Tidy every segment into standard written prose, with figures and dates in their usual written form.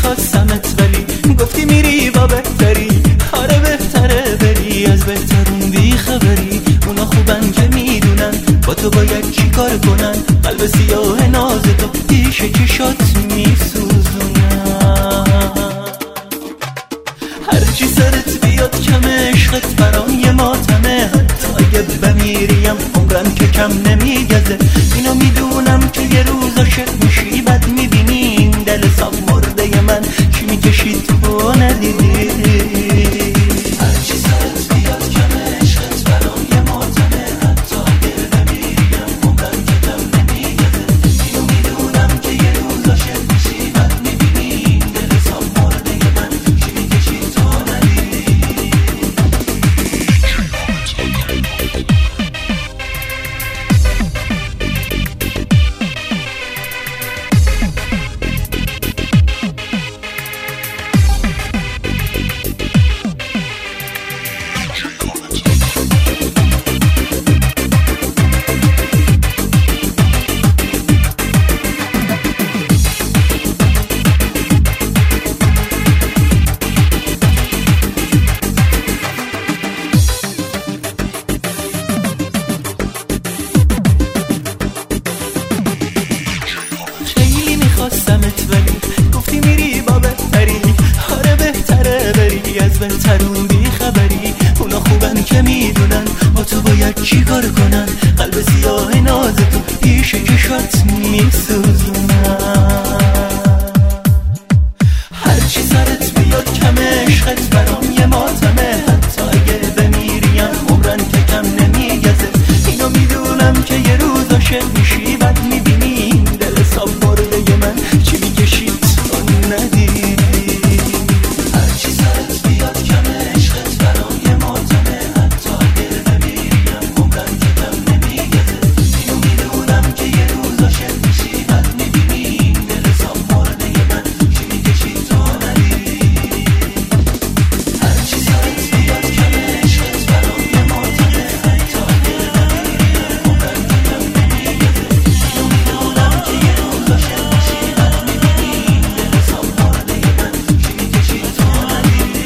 میخواستمت ولی گفتی میری با بهتری. آره بهتره بری، از بهترون بی خبری. اونا خوبن که میدونن با تو باید چی کار کنن. قلب سیاه ناز تو پیش چشات میسوزونن. هرچی سرت بیاد کم، عشقت برام یه ماتمه. حتی اگه بمیریم عمرم که کم نمیگذه. اینو میدونم که یه روز عاشق میشی بد میبینی این دل صاف مرده من چی میکشی تو ندیدی. هرچی سرت بیاد کم، عشقت برام یه ماتمه. حتی اگه بمیریم عمرم که کم نمیگذه. اینو میدونم که یه روز عاشق میشی بد میبینی این دل صاف مرده من چی میکشی تو ندیدی. خواستمت ولی گفتی میری با بهتری. آره بهتره بری، از بهترون بی خبری. اونا خوبن که میدونن با تو باید چی کار کنن. قلب سیاه ناز تو پیش چشات میسوزونن. هرچی سرت بیاد کم، عشقت برام یه ماتمه. حتی اگه بمیریم عمرن که کم نمیگذه. اینو میدونم که یه روز عاشق میشی بد میبینی این دل صاف مرده من چی میکشی تو ندیدی. هرچی سرت بیاد کم، عشقت برام یه ماتمه. حتی اگه بمیریم عمرن که کم نمیگذه. اینو میدونم که یه روز عاشق میشی بد میبینی این دل صاف مرده من چی میکشی تو ندیدی. هرچی سرت بیاد کم، عشقت برام یه ماتمه. حتی اگه بمیریم عمرن که کم نمیگذه. اینو میدونم که یه روز عاشق میشی بد میبینی این دل صاف مرده من چی میکشی تو ندیدی.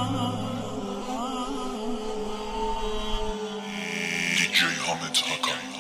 DJ Hamid Hakan.